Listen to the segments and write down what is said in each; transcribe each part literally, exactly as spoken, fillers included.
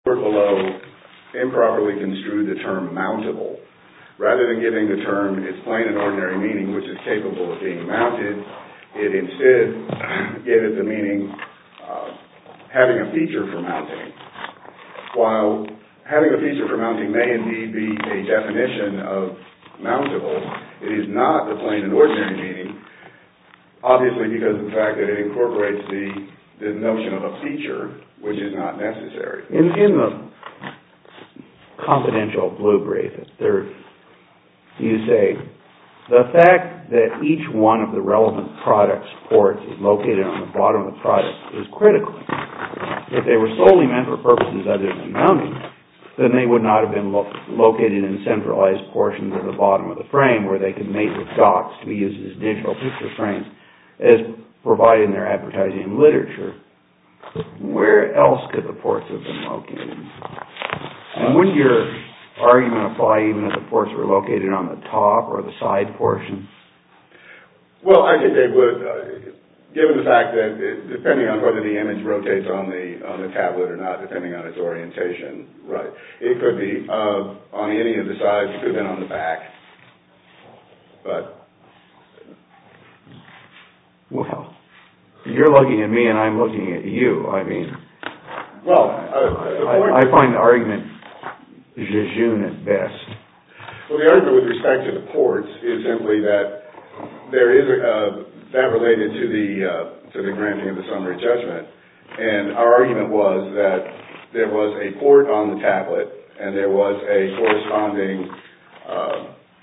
court below improperly construed the term mountable. Rather than giving the term its plain and ordinary meaning, which is capable of being mounted, it instead gave it the meaning uh, having a feature for mounting. While having a feature for mounting may indeed be a definition of mountable, it is not the plain and ordinary meaning, obviously because of the fact that it incorporates the, the notion of a feature, which is not necessary. In, in the confidential blue brief, there, you say, the fact that each one of the relevant product's ports is located on the bottom of the product is critical. If they were solely meant for purposes other than mounting, then they would not have been lo- located in centralized portions of the bottom of the frame where they could mate with docks to be used as digital picture frames, as provided in their advertising and literature. Where else could the ports have been located? And wouldn't your argument apply even if the ports were located on the top or the side portion? Well, I think they would, uh, given the fact that it, depending on whether the image rotates on the on the tablet or not, depending on its orientation, right? It could be uh, on any of the sides. It could have been on the back, but well, you're looking at me and I'm looking at you. I mean, well, uh, the point I, I find the argument jejune at best. Well, the argument with respect to the ports is simply that there is a, uh, that related to the uh, to the granting of the summary judgment, and our argument was that there was a port on the tablet and there was a corresponding uh,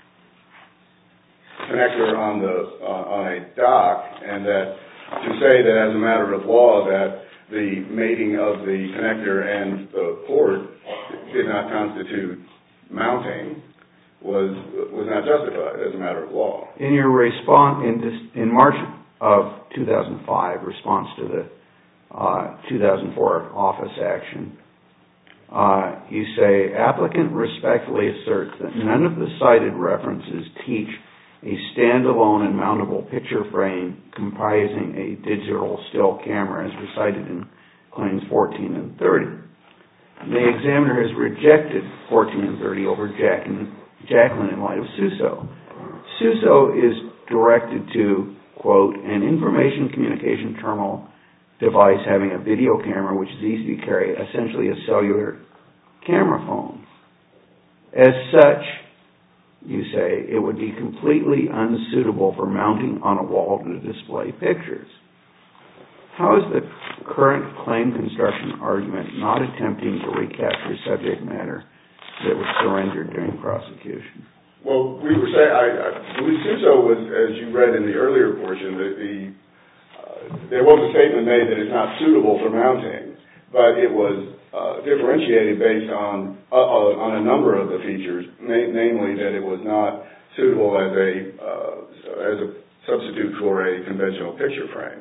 connector on the uh, on a dock, and that to say that as a matter of law that the mating of the connector and the port did not constitute mounting was was not justified as a matter of law. In your response in this, in March of two thousand five, response to the uh, two thousand four office action, uh, you say applicant respectfully asserts that none of the cited references teach a standalone and mountable picture frame comprising a digital still camera as recited in claims fourteen and thirty. The examiner has rejected fourteen and thirty over Jacqueline in light of SUSO. SUSO is directed to, quote, an information communication terminal device having a video camera which is easy to carry, essentially a cellular camera phone. As such, you say, it would be completely unsuitable for mounting on a wall to display pictures. How is the current claim construction argument not attempting to recapture subject matter that was surrendered during prosecution? Well, we were saying, I, I believe SUSO was, as you read in the earlier portion, that the uh, there was a statement made that it's not suitable for mounting, but it was uh, differentiated based on uh, uh, on a number of the features, na- namely that it was not suitable as a uh, as a substitute for a conventional picture frame.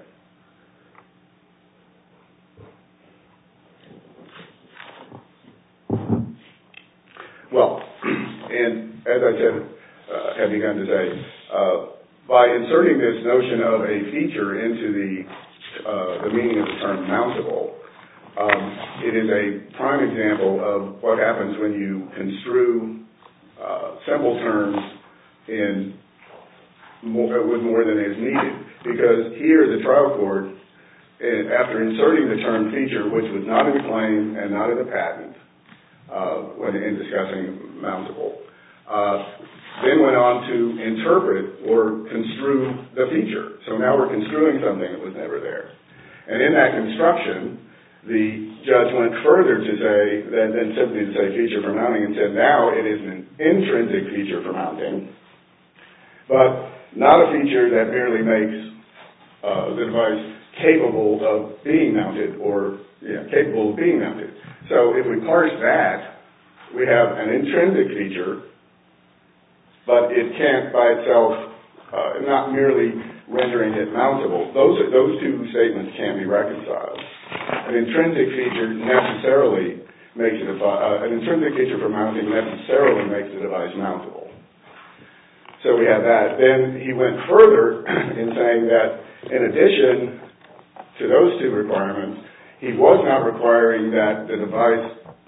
Well, and as I said, uh, have begun to say, uh, by inserting this notion of a feature into the uh, the meaning of the term mountable, um, it is a prime example of what happens when you construe uh, simple terms in more, with more than is needed. Because here, the trial court, after inserting the term feature, which was not in the claim and not in the patent, Uh, when in discussing mountable, uh, then went on to interpret or construe the feature. So now we're construing something that was never there. And in that construction, the judge went further to say than, than simply to say feature for mounting, and said now it is an intrinsic feature for mounting, but not a feature that merely makes uh, the device capable of being mounted or yeah, capable of being mounted. So if we parse that, we have an intrinsic feature, but it can't by itself, uh, not merely rendering it mountable. Those are, those two statements can't be reconciled. An intrinsic feature necessarily makes it a, uh, an intrinsic feature for mounting necessarily makes the device mountable. So we have that. Then he went further in saying that in addition to those two requirements, he was not requiring that the device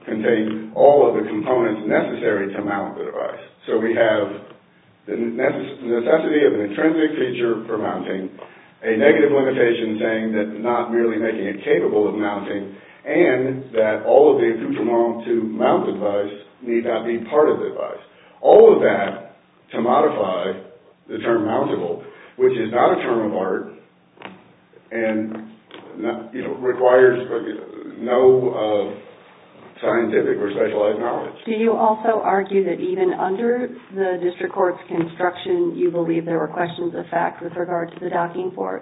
contain all of the components necessary to mount the device. So we have the necessity of an intrinsic feature for mounting, a negative limitation saying that not merely making it capable of mounting, and that all of the accoutrements to mount the device need not be part of the device. All of that to modify the term mountable, which is not a term of art, and not, you know, requires no uh, scientific or specialized knowledge. Do you also argue that even under the district court's construction, you believe there were questions of fact with regard to the docking ports?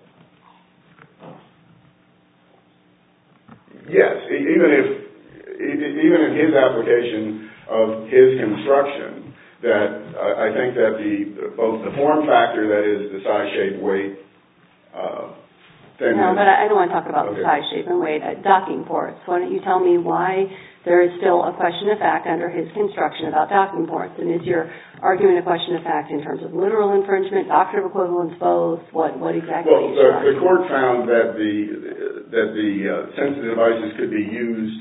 Yes, even if even in his application of his construction, that uh, I think that the both the form factor, that is the size, shape, weight. Uh, no, but I don't want to talk about okay. the size, shape, and weight at docking ports. Why don't you tell me why there is still a question of fact under his construction about docking ports? And is your argument a question of fact in terms of literal infringement, doctrine of equivalence, both? What what exactly? Well, the, the court found that the that the uh, sensitive devices could be used,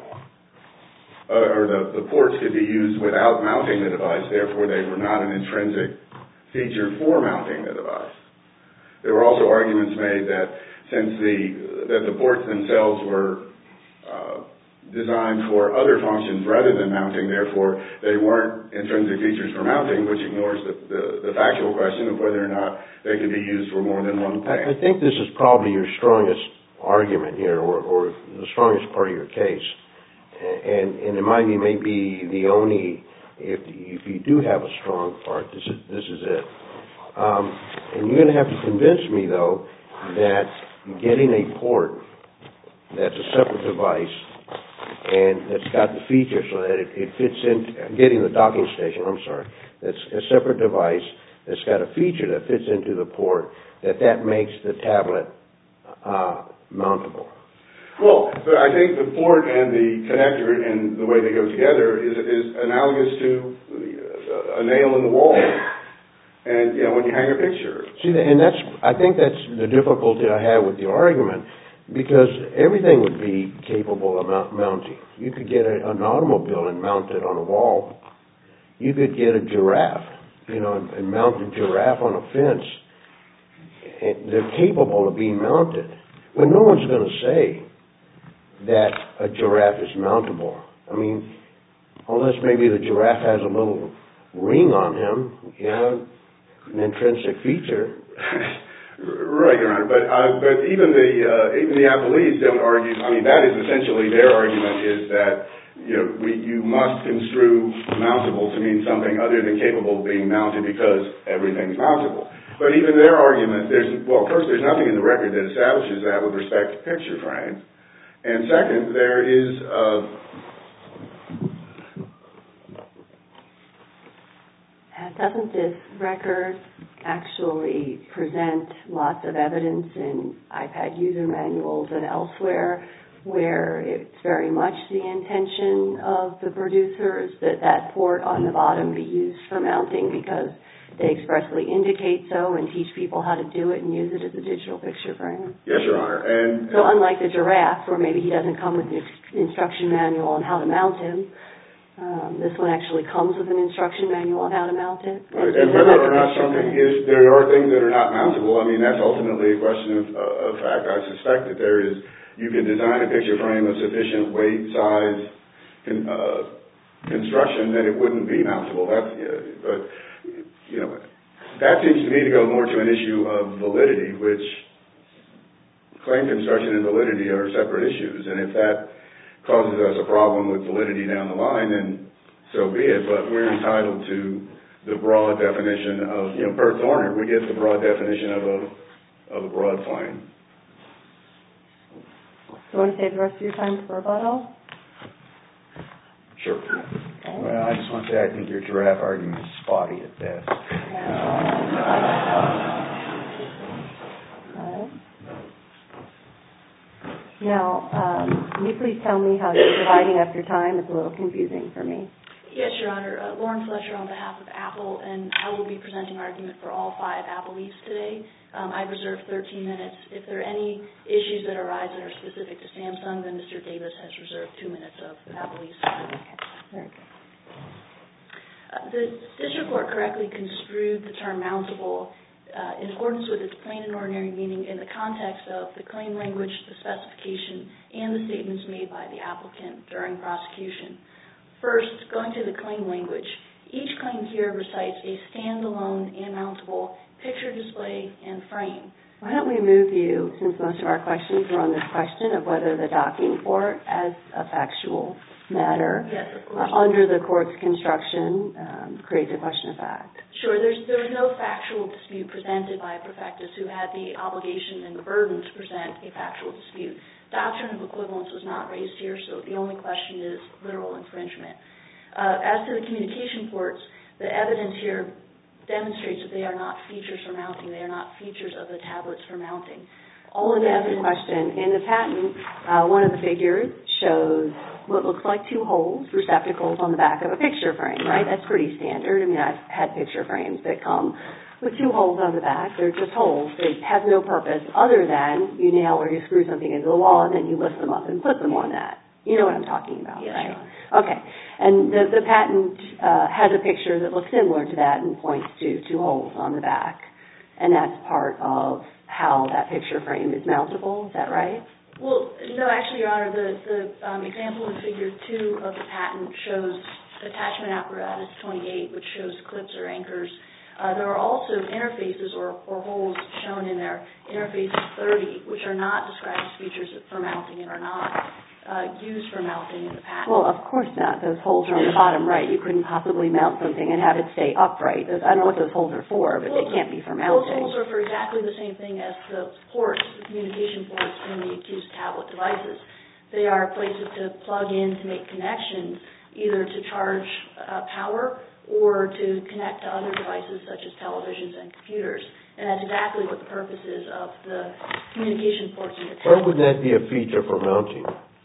uh, or the, the ports could be used without mounting the device. Therefore, they were not an intrinsic feature for mounting the device. There were also arguments made that since the that the ports themselves were uh, designed for other functions rather than mounting, therefore they weren't intrinsic features for mounting, which ignores the, the, the factual question of whether or not they could be used for more than one thing. I think this is probably your strongest argument here, or, or the strongest part of your case, and, and in my view, may be the only. If if you do have a strong part, this is this is it. Um, and you're going to have to convince me, though, that getting a port that's a separate device and that's got the feature so that it, it fits in, getting the docking station, I'm sorry, that's a separate device that's got a feature that fits into the port, that that makes the tablet uh, mountable. Well, but I think the port and the connector and the way they go together is, is analogous to a nail in the wall. And, you know, when you hang a picture. See, and that's, I think that's the difficulty I have with the argument, because everything would be capable of mount, mounting. You could get a, an automobile and mount it on a wall. You could get a giraffe, you know, and, and mount a giraffe on a fence. And they're capable of being mounted. But no one's going to say that a giraffe is mountable. I mean, unless maybe the giraffe has a little ring on him, you know, an intrinsic feature. Right, Your Honor. But uh, but even the uh, even the appellees don't argue. I mean, that is essentially their argument, is that you know we you must construe mountable to mean something other than capable of being mounted because everything's mountable. But even their argument, there's well, first, there's nothing in the record that establishes that with respect to picture frames, and second, there is. Uh, Doesn't this record actually present lots of evidence in iPad user manuals and elsewhere where it's very much the intention of the producers that that port on the bottom be used for mounting because they expressly indicate so and teach people how to do it and use it as a digital picture frame? Yes, Your Honor. And so unlike the giraffe, where maybe he doesn't come with an instruction manual on how to mount him, Um, this one actually comes with an instruction manual on how to mount it. Right. And whether or not something is, there are things that are not mountable, I mean, that's ultimately a question of, uh, of fact. I suspect that there is, you can design a picture frame of sufficient weight, size, con, uh, construction that it wouldn't be mountable. That's, uh, but, you know, that seems to me to go more to an issue of validity, which claim construction and validity are separate issues. And if that causes us a problem with validity down the line, then so be it. But we're entitled to the broad definition of, you know, per Thorner, we get the broad definition of a of a broad claim. Do you want to save the rest of your time for rebuttal? Sure. Okay. Well, I just want to say I think your giraffe argument is spotty at best. Now, um, can you please tell me how you're dividing up your time? It's a little confusing for me. Yes, Your Honor. Uh, Lauren Fletcher on behalf of Apple, and I will be presenting argument for all five Applees today. Um, I've reserved thirteen minutes. If there are any issues that arise that are specific to Samsung, then Mister Davis has reserved two minutes of Applees. Very good. Uh, the district court correctly construed the term mountable uh, in accordance with its plain and ordinary meaning in the context of the claim language, the specification, and the statements made by the applicant during prosecution. First, going to the claim language, each claim here recites a standalone and mountable picture display and frame. Why don't we move you, since most of our questions were on this question of whether the docking port as a factual matter yes, of course. Uh, under the court's construction um, creates a question of fact. Sure, there's, there was no factual dispute presented by Perfectus, who had the obligation and the burden to present a factual dispute. Doctrine of equivalence was not raised here, so the only question is literal infringement. Uh, as to the communication ports, the evidence here demonstrates that they are not features for mounting. They are not features of the tablets for mounting. All of the evidence... question. In the patent, uh, one of the figures shows what looks like two holes, receptacles on the back of a picture frame, right? That's pretty standard. I mean, I've had picture frames that come with two holes on the back. They're just holes. They have no purpose other than you nail or you screw something into the wall and then you lift them up and put them on that. You know what I'm talking about, yes, right? Sure. Okay. And the, the patent uh, has a picture that looks similar to that and points to two holes on the back. And that's part of how that picture frame is mountable. Is that right? Well, no, actually, Your Honor, the, the um, example in Figure two of the patent shows attachment apparatus twenty-eight, which shows clips or anchors. Uh, there are also interfaces or, or holes shown in there, interfaces thirty, which are not described as features for mounting and are not uh, used for mounting in the patent. Well, of course not. Those holes are on the bottom right. You couldn't possibly mount something and have it stay upright. Those, I don't know what those holes are for, but well, they can't be for mounting. Those holes are for exactly the same thing as the ports, the communication ports in the accused tablet devices. They are places to plug in to make connections, either to charge uh, power or to connect to other devices such as televisions and computers. And that's exactly what the purpose is of the communication ports in the tablet. Why would that be a feature for mounting?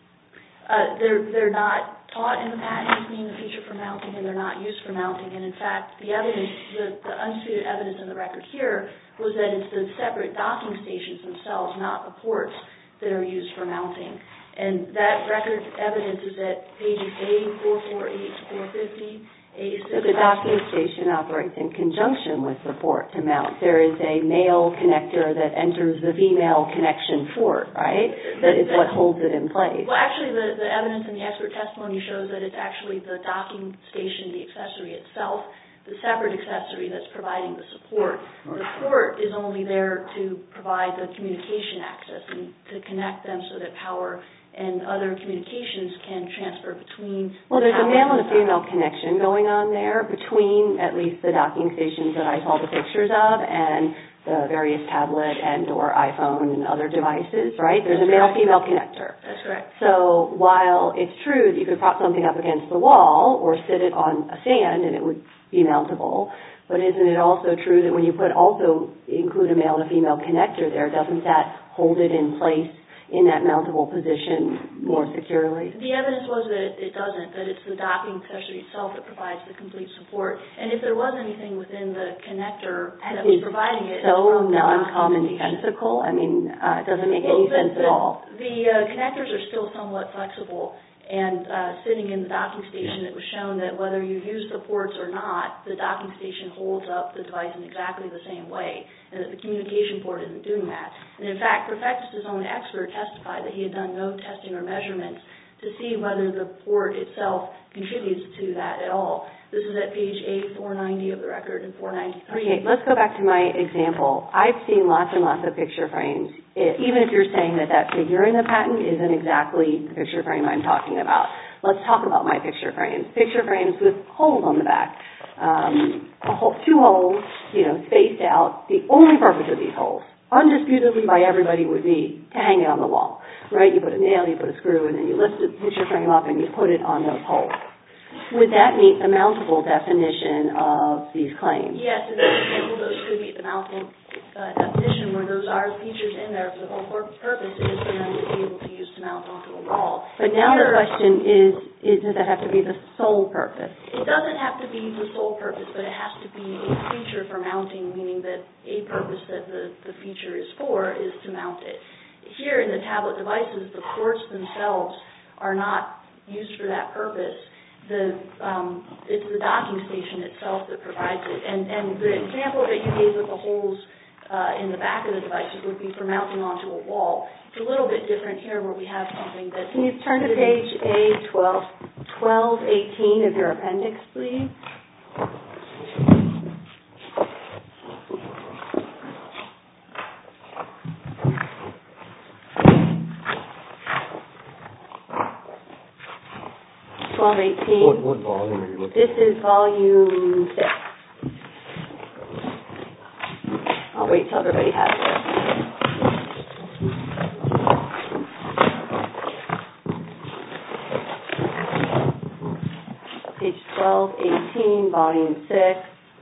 Uh, they're, they're not taught in the patent as being a feature for mounting, and they're not used for mounting. And in fact, the evidence, the, the undisputed evidence in the record here was that it's the separate docking stations themselves, not the ports, that are used for mounting. And that record evidence is at pages A four forty-eight to four fifty, A six. So the docking station operates in conjunction with the port to mount. There is a male connector that enters the female connection port, right? That is what holds it in place. Well, actually, the, the evidence in the expert testimony shows that it's actually the docking station, the accessory itself, the separate accessory that's providing the support. The port is only there to provide the communication access and to connect them so that power and other communications can transfer between. Well, there's a male and a female the connection going on there between at least the docking stations that I saw the pictures of and the various tablet and or iPhone and other devices, right? There's That's a male-female correct. connector. That's correct. So while it's true that you could prop something up against the wall or sit it on a stand and it would be mountable, but isn't it also true that when you put also include a male and a female connector there, doesn't that hold it in place in that mountable position more securely? The evidence was that it doesn't, that it's the docking accessory itself that provides the complete support. And if there was anything within the connector that, that was providing it, so non-commonsensical. I mean, uh, it doesn't make well, any the, sense the, at all. The uh, connectors are still somewhat flexible. And uh, sitting in the docking station, it was shown that whether you use the ports or not, the docking station holds up the device in exactly the same way, and that the communication port isn't doing that. And in fact, Perfectus' own expert testified that he had done no testing or measurements to see whether the port itself contributes to that at all. This is at page A four ninety of the record and four ninety-three. Okay, let's go back to my example. I've seen lots and lots of picture frames, even if you're saying that that figure in the patent isn't exactly the picture frame I'm talking about. Let's talk about my picture frames. Picture frames with holes on the back. Um, a hole, two holes, you know, spaced out. The only purpose of these holes, undisputedly by everybody, would be to hang it on the wall, right? You put a nail, you put a screw, and then you lift the picture frame up and you put it on those holes. Would that meet the mountable definition of these claims? Yes, in that example, those could meet the mountable uh, definition where those are features in there. The whole purpose is for them to be able to used to mount onto a wall. But now Here, the question is, is, does that have to be the sole purpose? It doesn't have to be the sole purpose, but it has to be a feature for mounting, meaning that a purpose that the, the feature is for is to mount it. Here in the tablet devices, the ports themselves are not used for that purpose. The, um, it's the docking station itself that provides it. And, and the example that you gave with the holes uh, in the back of the devices would be for mounting onto a wall. It's a little bit different here where we have something that... Can you turn to page A twelve, twelve eighteen of your appendix, please? twelve eighteen. What, what volume are you looking This at? is volume six. I'll wait till everybody has it. Page twelve eighteen, volume six.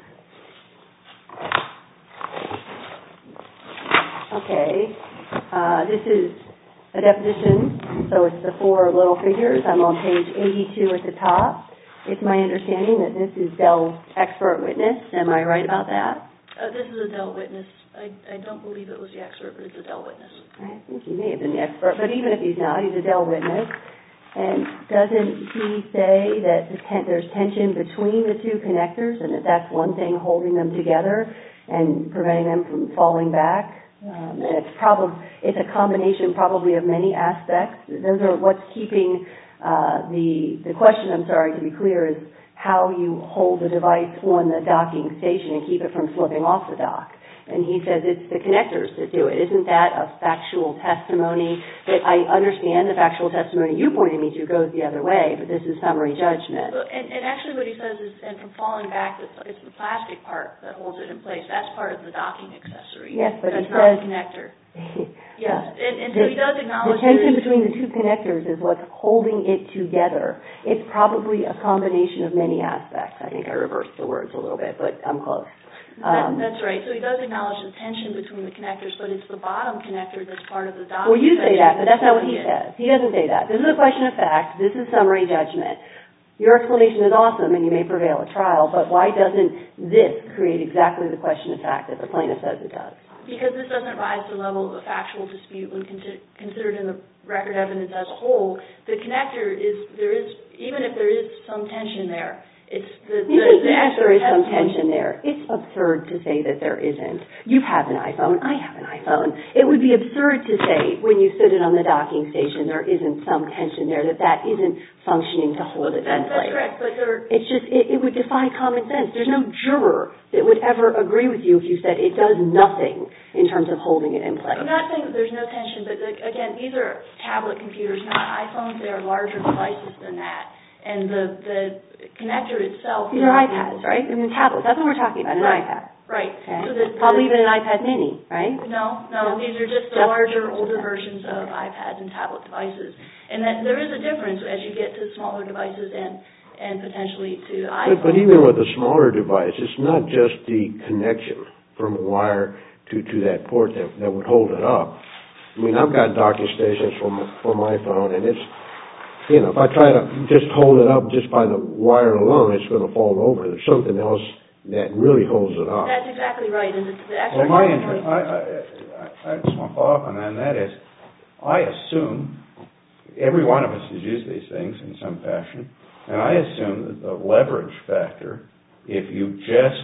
Okay. Uh, this is a definition, so it's the four little figures. I'm on page eighty-two at the top. It's my understanding that this is Dell's expert witness. Am I right about that? Uh, this is a Dell witness. I, I don't believe it was the expert, but it's a Dell witness. I think he may have been the expert, but even if he's not, he's a Dell witness. And doesn't he say that the ten- there's tension between the two connectors and that that's one thing holding them together and preventing them from falling back? Um, and it's probably it's a combination probably of many aspects. Those are what's keeping uh, the the question. I'm sorry to be clear is how you hold the device on the docking station and keep it from slipping off the dock. And he says it's the connectors that do it. Isn't that a factual testimony? That I understand the factual testimony you pointed me to goes the other way, but this is summary judgment. And, and actually what he says is, and from falling back, it's, it's the plastic part that holds it in place. That's part of the docking accessory. Yes, but That's he not says... the connector. Yes, and, and so the, he does acknowledge... The tension between the two connectors is what's holding it together. It's probably a combination of many aspects. I think I reversed the words a little bit, but I'm close. Um, that, that's right. So he does acknowledge the tension between the connectors, but it's the bottom connector that's part of the docking. Well, you say that, but that's not what he it. says. He doesn't say that. This is a question of fact. This is summary judgment. Your explanation is awesome, and you may prevail at trial, but why doesn't this create exactly the question of fact that the plaintiff says it does? Because this doesn't rise to the level of a factual dispute when consider, considered in the record evidence as a whole. The connector is, there is, even if there is some tension there, it's the, the, the, the there is some tension there. It's absurd to say that there isn't. You have an iPhone. I have an iPhone. It would be absurd to say when you sit it on the docking station there isn't some tension there, that that isn't functioning to hold it that, in place. That's correct, but there... It's just, it, it would defy common sense. There's no juror that would ever agree with you if you said it does nothing in terms of holding it in place. I'm not saying that there's no tension, but like, again, these are tablet computers, not iPhones. They are larger devices than that. And the, the connector itself... These are iPads, right? I mean, tablets. That's what we're talking about, an right. iPad. Right. Okay. So the, Probably the, even an iPad mini, right? No, no, no. These are just the just, larger, older versions of iPads and tablet devices. And that there is a difference as you get to smaller devices and, and potentially to iPhones. But, but even with a smaller device, it's not just the connection from a wire to, to that port that, that would hold it up. I mean, I've got docking stations for my, for my phone, and it's, you know, if I try to just hold it up just by the wire alone, it's going to fall over. There's something else that really holds it up. That's exactly right. And it's the well, my interest, I, I, I, I just want to follow up on that, and that is, I assume every one of us has used these things in some fashion, and I assume that the leverage factor, if you just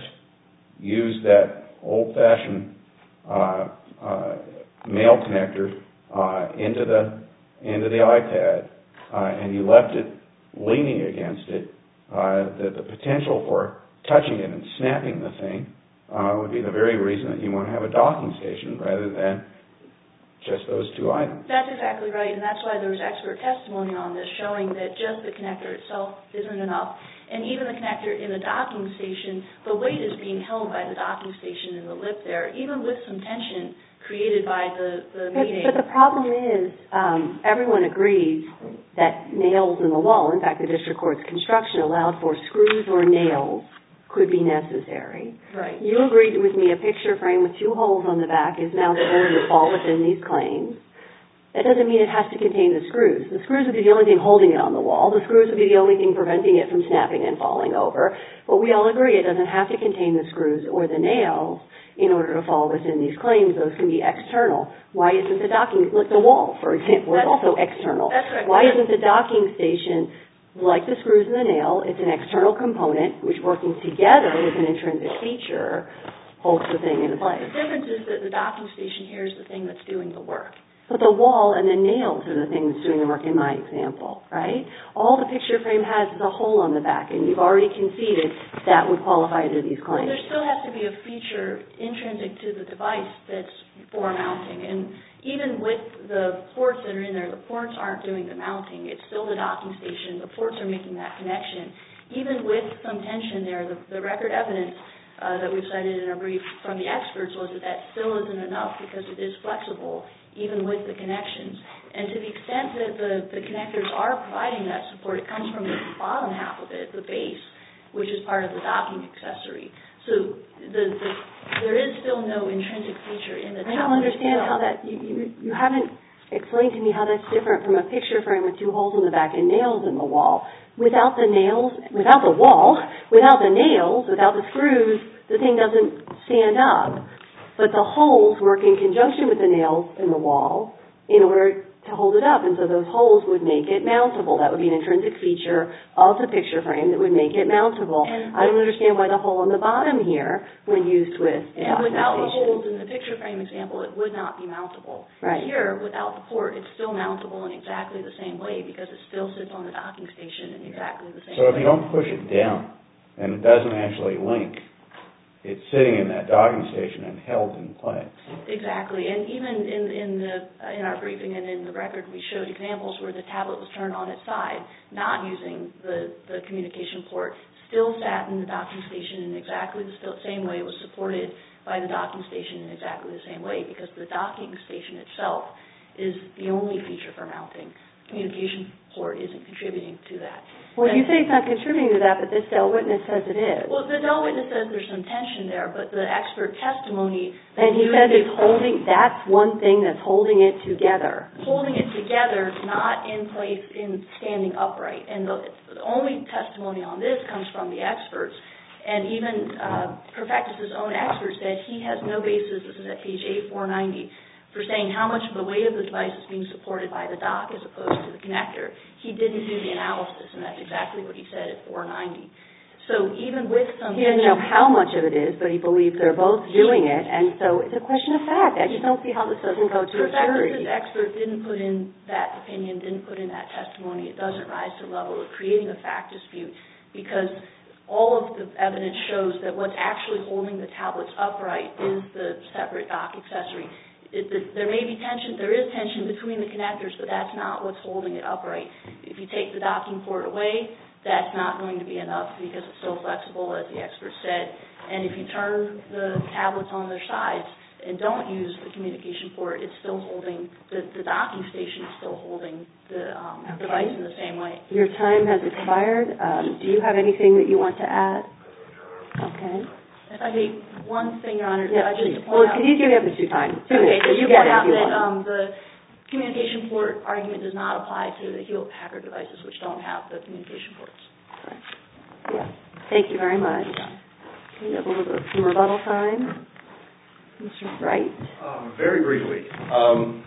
use that old-fashioned uh, uh, male connector uh, into the into the iPad, uh, and you left it leaning against it, uh, that the potential for touching it and snapping the thing uh, would be the very reason that you want to have a docking station rather than just those two items. That's exactly right, and that's why there was expert testimony on this showing that just the connector itself isn't enough. And even the connector in the docking station, the weight is being held by the docking station in the lip there, even with some tension created by the, the but, meeting. But the problem is, um, everyone agrees that nails in the wall, in fact the district court's construction allowed for screws or nails could be necessary. Right. You agreed with me a picture frame with two holes on the back is mountable and would fall within these claims. that doesn't mean it has to contain the screws. The screws would be the only thing holding it on the wall. The screws would be the only thing preventing it from snapping and falling over. But we all agree it doesn't have to contain the screws or the nails in order to fall within these claims. Those can be external. Why isn't the docking, like the wall, for example, is also external. That's right. Why isn't the docking station, like the screws and the nail, it's an external component which, working together with an intrinsic feature, holds the thing in place? The difference is that the docking station here is the thing that's doing the work. But the wall and the nails are the thing that's doing the work in my example, right? All the picture frame has is a hole on the back, and you've already conceded that would qualify to these claims. Well, there still has to be a feature intrinsic to the device that's for mounting. And even with the ports that are in there, the ports aren't doing the mounting. It's still the docking station. The ports are making that connection. Even with some tension there, the, the record evidence uh, that we've cited in our brief from the experts was that that still isn't enough because it is flexible, even with the connections. And to the extent that the, the connectors are providing that support, it comes from the bottom half of it, the base, which is part of the docking accessory. So the, the, there is still no intrinsic feature in the tablet. I don't understand how that, you, you, you haven't explained to me how that's different from a picture frame with two holes in the back and nails in the wall. Without the nails, without the wall, without the nails, without the screws, the thing doesn't stand up. But the holes work in conjunction with the nails in the wall in order to hold it up. And so those holes would make it mountable. That would be an intrinsic feature of the picture frame that would make it mountable. And I don't understand why the hole on the bottom here, when used with the And without the documentation. holes in the picture frame example, it would not be mountable. Right. Here, without the port, it's still mountable in exactly the same way because it still sits on the docking station in exactly the same way. So if you don't push it down and it doesn't actually link, it's sitting in that docking station and held in place. Exactly, and even in in the in our briefing and in the record, we showed examples where the tablet was turned on its side, not using the, the communication port, still sat in the docking station in exactly the still, same way, was supported by the docking station in exactly the same way, because the docking station itself is the only feature for mounting. The communication port isn't contributing to that. Well, and you say it's not contributing to that, but this Dell witness says it is. Well, the Dell witness says there's some tension there, but the expert testimony... And he says it's holding, that's one thing that's holding it together. Holding it together, not in place in standing upright. And the, the only testimony on this comes from the experts. And even uh, Perfectus' own expert said he has no basis, this is at page A four ninety, for saying how much of the weight of the device is being supported by the dock as opposed to the connector. He didn't do the analysis, and that's exactly what he said at four ninety. So even with some... He doesn't know how much of it is, but he believes they're both doing it, and so it's a question of fact. I just don't see how this doesn't go to a jury. Perfectus' expert didn't put in that opinion, didn't put in that testimony. It doesn't rise to the level of creating a fact dispute, because all of the evidence shows that what's actually holding the tablets upright is the separate dock accessory. It, the, there may be tension, there is tension between the connectors, but that's not what's holding it upright. If you take the docking port away, that's not going to be enough because it's so flexible, as the expert said. And if you turn the tablets on their sides and don't use the communication port, it's still holding, the, the docking station is still holding the um, Okay. device in the same way. Your time has expired. Um, do you have anything that you want to add? Okay. If I may, one thing, Your Honor, Yeah, I just please. to point Well, out... could you give me up to two times? Two Okay, minutes. just You to get point it out if you that want. um, the communication port argument does not apply to the Hewlett-Packard devices, which don't have the communication ports. Yeah. Thank you very much. Okay, we have a little bit of some rebuttal time. Mister Wright. Um, very briefly, um,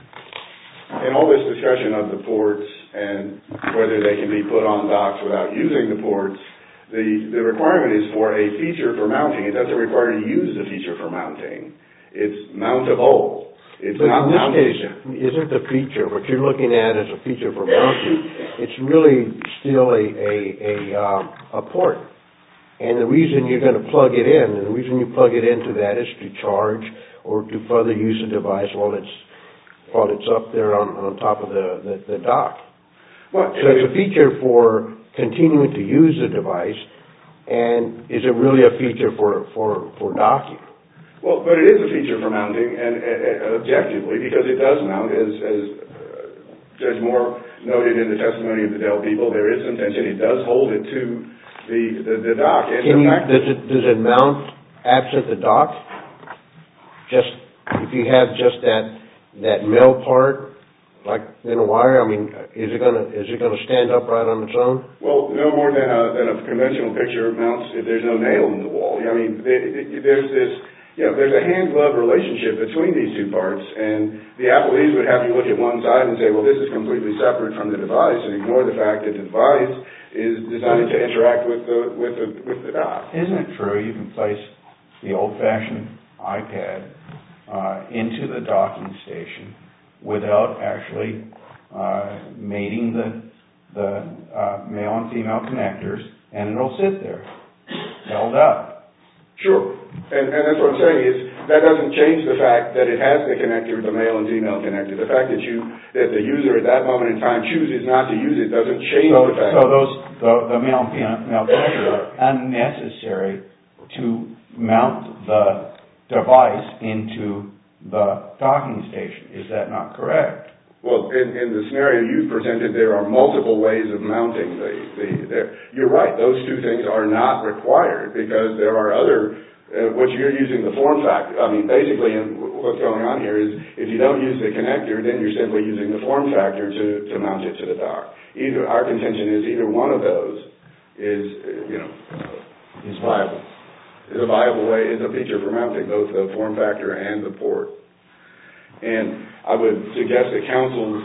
in all this discussion of the ports and whether they can be put on docks without using the ports, the, the requirement is for a feature for mounting. It doesn't require to use the feature for mounting. It's mountable. It's but not in this mounted. case, isn't the feature, what you're looking at as a feature for mounting, it's really still a, a, a, uh, a port. And the reason you're going to plug it in, and the reason you plug it into that is to charge or to further use the device while it's while it's up there on, on top of the, the, the dock. Well, So it's a feature for continuing to use the device, and is it really a feature for, for, for docking? Well, but it is a feature for mounting, and uh, objectively, because it does mount, as, as uh, Judge Moore noted in the testimony of the Dell people, there is some tension. It does hold it to the, the, the dock. And Can the you, fact does it does it mount absent the dock? Just if you have just that that mill part like in a wire? I mean, is it gonna is it gonna stand upright on its own? Well, no more than a, than a conventional picture mounts if there's no nail in the wall. I mean, there's this, you know, there's a hand-glove relationship between these two parts, and the appellees would have you look at one side and say, well, this is completely separate from the device, and ignore the fact that the device is designed to interact with the with the with the dock. Isn't it true you can place the old-fashioned iPad uh, into the docking station without actually uh, mating the the uh, male and female connectors, and it'll sit there, held up? Sure, and, and that's what I'm saying is that doesn't change the fact that it has the connector, the male and female connector. The fact that you that the user at that moment in time chooses not to use it doesn't change so, the fact. So those the, the male and female connectors are unnecessary to mount the device into the docking station. Is that not correct? Well, in, in the scenario you presented, there are multiple ways of mounting the, the, the you're right, those two things are not required because there are other, uh, what you're using the form factor, I mean, basically what's going on here is if you don't use the connector, then you're simply using the form factor to, to mount it to the dock. Either, our contention is either one of those is, you know, is viable. Is a viable way, is a feature for mounting both the form factor and the port. And I would suggest that counsel's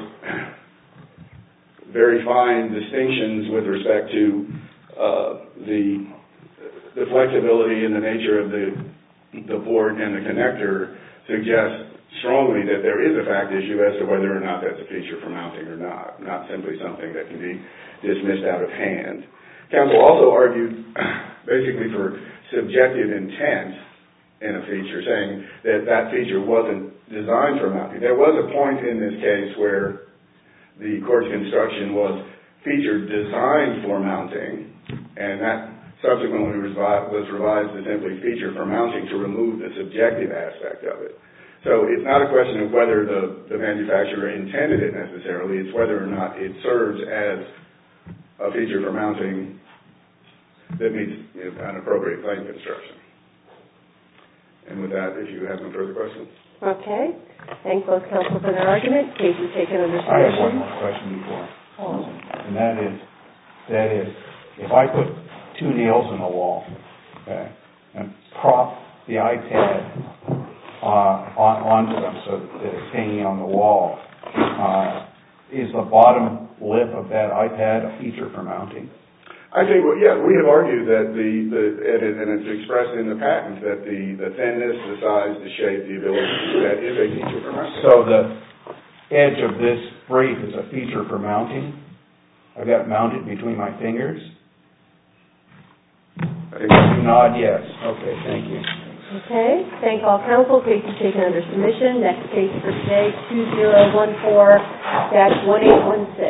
very fine distinctions with respect to uh, the the flexibility and the nature of the the port and the connector suggest strongly that there is a fact issue as to whether or not that's a feature for mounting or not, not simply something that can be dismissed out of hand. Counsel also argued basically for subjective intent in a feature, saying that that feature wasn't designed for mounting. There was a point in this case where the court's construction was feature designed for mounting, and that subsequently was revised to simply feature for mounting to remove the subjective aspect of it. So it's not a question of whether the, the manufacturer intended it necessarily, it's whether or not it serves as a feature for mounting that meets, you know, an appropriate claim construction. And with that, if you have no further questions. Okay. Thank both counsel for their argument. Case is taken under submission. I have one more question before. Oh. And that is, that is, if I put two nails in the wall, okay, and prop the iPad uh, on, onto them so that it's hanging on the wall, uh, is the bottom lip of that iPad a feature for mounting? I think, well, yeah, we have argued that the, the and it's expressed in the patent that the, the thinness, the size, the shape, the ability to do that is a feature for mounting. So the edge of this brief is a feature for mounting? I've got it mounted between my fingers? I think You nod yes. Okay, thank you. Okay. Thank all counsel. Case is taken under submission. Next case for today, two zero one four dash one eight one six.